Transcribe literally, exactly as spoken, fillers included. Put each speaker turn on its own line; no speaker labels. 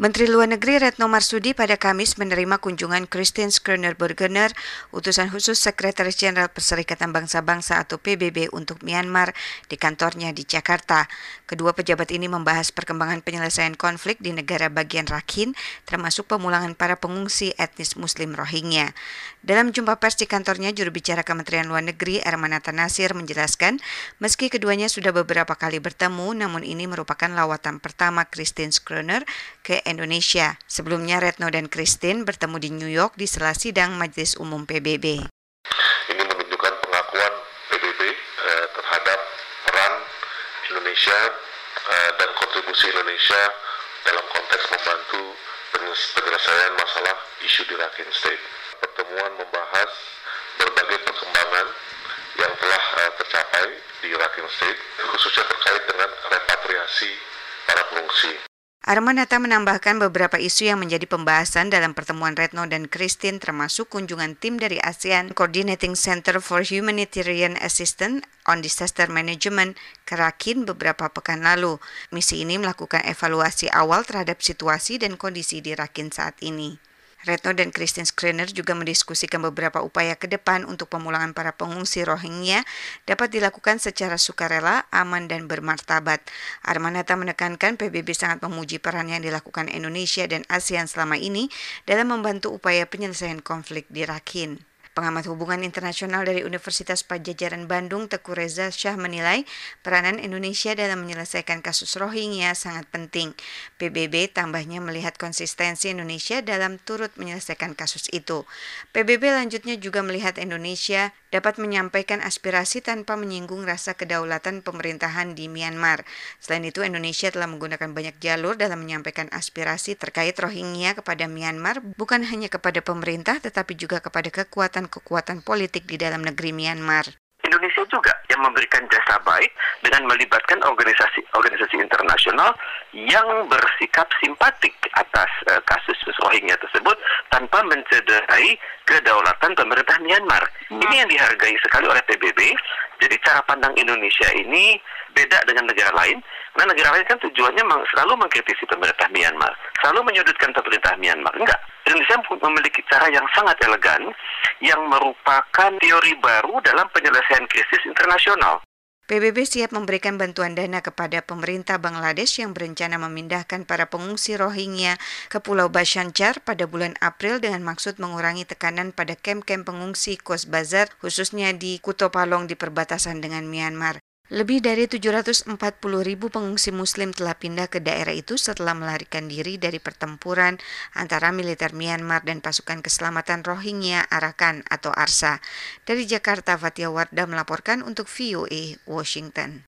Menteri Luar Negeri Retno Marsudi pada Kamis menerima kunjungan Christine Schraner Burgener, utusan khusus Sekretaris Jenderal Perserikatan Bangsa-Bangsa atau P B B untuk Myanmar di kantornya di Jakarta. Kedua pejabat ini membahas perkembangan penyelesaian konflik di negara bagian Rakhine, termasuk pemulangan para pengungsi etnis Muslim Rohingya. Dalam jumpa pers di kantornya, juru bicara Kementerian Luar Negeri Ermanata Nasir menjelaskan, meski keduanya sudah beberapa kali bertemu, namun ini merupakan lawatan pertama Christine Schraner ke Indonesia. Sebelumnya Retno dan Christine bertemu di New York di sela sidang Majelis Umum P B B.
Ini menunjukkan pengakuan P B B eh, terhadap peran Indonesia eh, dan kontribusi Indonesia dalam konteks membantu penyelesaian masalah isu di Rakhine State. Pertemuan membahas berbagai perkembangan yang telah eh, tercapai di Rakhine State, khususnya terkait dengan repatriasi para pengungsi.
Armanata menambahkan beberapa isu yang menjadi pembahasan dalam pertemuan Retno dan Christine, termasuk kunjungan tim dari ASEAN Coordinating Center for Humanitarian Assistance on Disaster Management ke Rakhine beberapa pekan lalu. Misi ini melakukan evaluasi awal terhadap situasi dan kondisi di Rakhine saat ini. Retno dan Christine Schraner juga mendiskusikan beberapa upaya ke depan untuk pemulangan para pengungsi Rohingya dapat dilakukan secara sukarela, aman, dan bermartabat. Armanata menekankan P B B sangat memuji peran yang dilakukan Indonesia dan ASEAN selama ini dalam membantu upaya penyelesaian konflik di Rakhine. Pengamat hubungan internasional dari Universitas Padjadjaran Bandung, Teguh Reza Shah menilai peranan Indonesia dalam menyelesaikan kasus Rohingya sangat penting. P B B tambahnya melihat konsistensi Indonesia dalam turut menyelesaikan kasus itu. P B B lanjutnya juga melihat Indonesia dapat menyampaikan aspirasi tanpa menyinggung rasa kedaulatan pemerintahan di Myanmar. Selain itu, Indonesia telah menggunakan banyak jalur dalam menyampaikan aspirasi terkait Rohingya kepada Myanmar, bukan hanya kepada pemerintah tetapi juga kepada kekuatan-kekuatan politik di dalam negeri Myanmar.
Indonesia juga yang memberikan jasa baik dengan melibatkan organisasi-organisasi internasional yang bersikap simpatik atas uh, kasus Rohingya tersebut tanpa mencederai kedaulatan pemerintah Myanmar. Hmm. Ini yang dihargai sekali oleh P B B. Jadi cara pandang Indonesia ini beda dengan negara lain. Nah, negara lain kan tujuannya selalu mengkritisi pemerintah Myanmar, selalu menyudutkan pemerintah Myanmar. Enggak. Indonesia memiliki cara yang sangat elegan yang merupakan teori baru dalam penyelesaian krisis internasional.
P B B siap memberikan bantuan dana kepada pemerintah Bangladesh yang berencana memindahkan para pengungsi Rohingya ke Pulau Bhasan Char pada bulan April dengan maksud mengurangi tekanan pada kamp-kamp pengungsi Cox's Bazar, khususnya di Kutupalong di perbatasan dengan Myanmar. Lebih dari tujuh ratus empat puluh ribu pengungsi Muslim telah pindah ke daerah itu setelah melarikan diri dari pertempuran antara militer Myanmar dan pasukan keselamatan Rohingya Arakan atau ARSA. Dari Jakarta, Fatia Wardah melaporkan untuk V O A Washington.